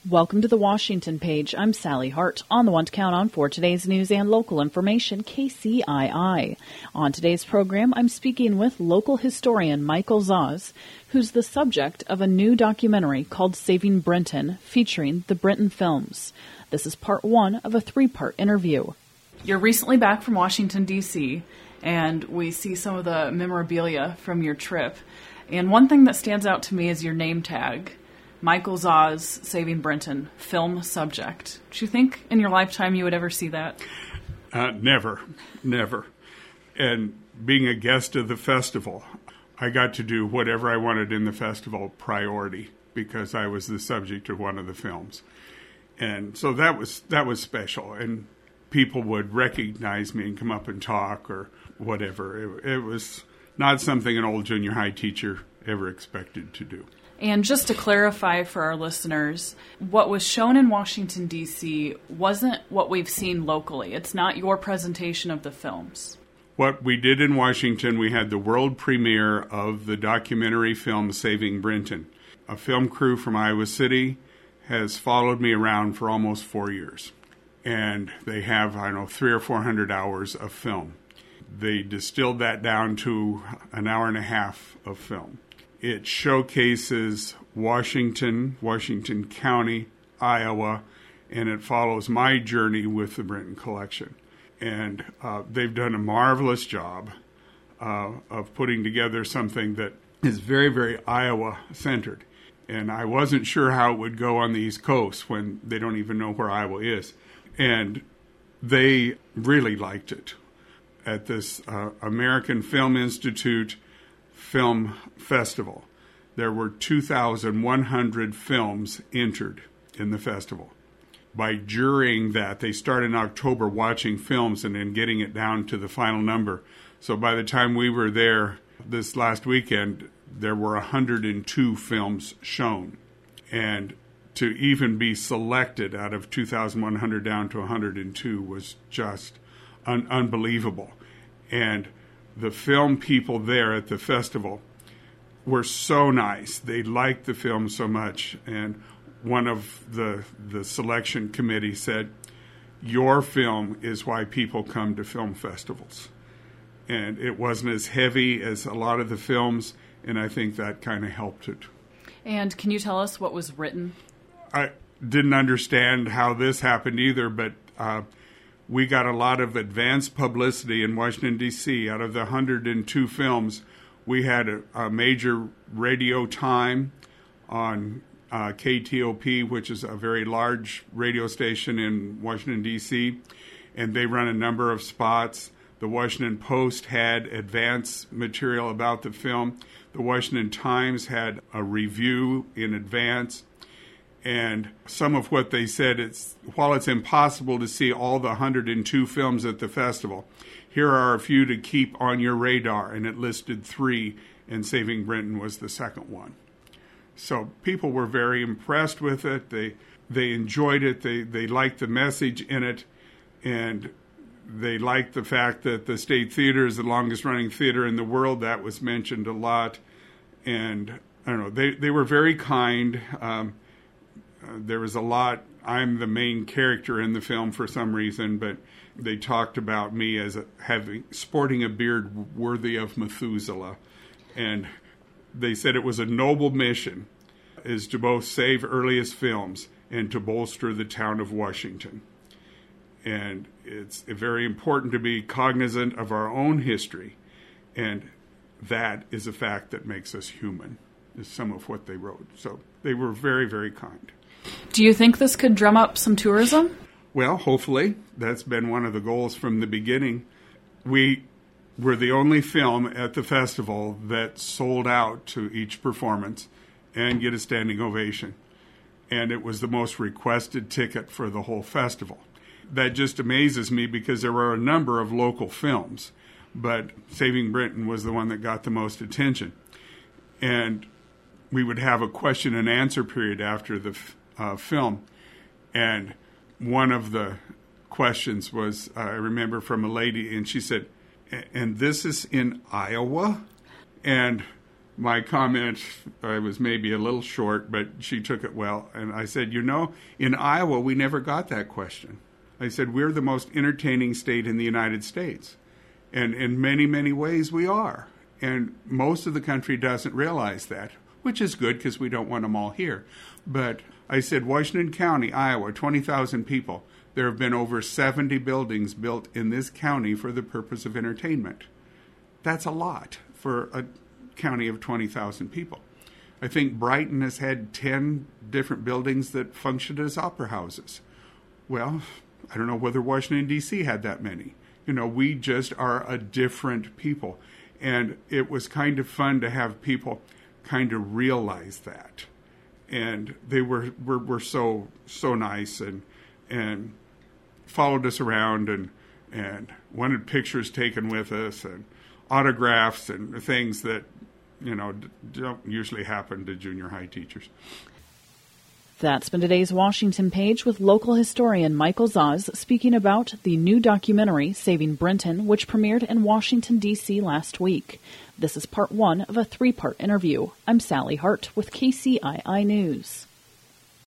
Welcome to the Washington Page. I'm Sally Hart, on the one to count on for today's news and local information, KCII. On today's program, I'm speaking with local historian Michael Zaz, who's the subject of a new documentary called Saving Brinton, featuring the Brinton Films. This is part one of a three-part interview. You're recently back from Washington, D.C., and we see some of the memorabilia from your trip. And one thing that stands out to me is your name tag. Michael Zaz, Saving Brinton, film subject. Do you think in your lifetime you would ever see that? Never. And being a guest of the festival, I got to do whatever I wanted in the festival priority because I was the subject of one of the films. And so that was special. And people would recognize me and come up and talk or whatever. It was not something an old junior high teacher ever expected to do. And just to clarify for our listeners, what was shown in Washington, D.C. wasn't what we've seen locally. It's not your presentation of the films. What we did in Washington, we had the world premiere of the documentary film Saving Brinton. A film crew from Iowa City has followed me around for almost 4 years. And they have, 300 or 400 hours of film. They distilled that down to an hour and a half of film. It showcases Washington County, Iowa, and it follows my journey with the Brinton Collection. And they've done a marvelous job of putting together something that is very, very Iowa-centered. And I wasn't sure how it would go on the East Coast when they don't even know where Iowa is. And they really liked it. At this American Film Institute Film Festival, there were 2,100 films entered in the festival. By jurying that, they start in October watching films and then getting it down to the final number. So by the time we were there this last weekend, there were 102 films shown. And to even be selected out of 2,100 down to 102 was just unbelievable. And the film people there at the festival were so nice. They liked the film so much. And one of the selection committee said, "Your film is why people come to film festivals." And it wasn't as heavy as a lot of the films, and I think that kind of helped it. And can you tell us what was written? I didn't understand how this happened either, but we got a lot of advanced publicity in Washington, D.C. Out of the 102 films, we had a major radio time on KTOP, which is a very large radio station in Washington, D.C., and they run a number of spots. The Washington Post had advance material about the film. The Washington Times had a review in advance. And some of what they said, while it's impossible to see all the 102 films at the festival, here are a few to keep on your radar. And it listed 3, and Saving Brinton was the second one. So people were very impressed with it. They enjoyed it. They liked the message in it. And they liked the fact that the State Theater is the longest running theater in the world. That was mentioned a lot. And I don't know, they were very kind. There was a lot. I'm the main character in the film for some reason, but they talked about me as sporting a beard worthy of Methuselah. And they said it was a noble mission, is to both save earliest films and to bolster the town of Washington. And it's very important to be cognizant of our own history. And that is a fact that makes us human, is some of what they wrote. So they were very, very kind. Do you think this could drum up some tourism? Well, hopefully. That's been one of the goals from the beginning. We were the only film at the festival that sold out to each performance and get a standing ovation. And it was the most requested ticket for the whole festival. That just amazes me because there were a number of local films, but Saving Brinton was the one that got the most attention. And we would have a question and answer period after the film. And one of the questions was, I remember from a lady, and she said, "And this is in Iowa?" And my comment, I was maybe a little short, but she took it well. And I said, in Iowa, we never got that question. I said, we're the most entertaining state in the United States. And in many, many ways, we are. And most of the country doesn't realize that, which is good because we don't want them all here. But I said, Washington County, Iowa, 20,000 people. There have been over 70 buildings built in this county for the purpose of entertainment. That's a lot for a county of 20,000 people. I think Brighton has had 10 different buildings that functioned as opera houses. Well, I don't know whether Washington, D.C. had that many. We just are a different people. And it was kind of fun to have people kind of realize that. And they were so nice and followed us around and wanted pictures taken with us and autographs and things that, don't usually happen to junior high teachers. That's been today's Washington Page with local historian Michael Zaz speaking about the new documentary, Saving Brinton, which premiered in Washington, D.C. last week. This is part one of a three-part interview. I'm Sally Hart with KCII News.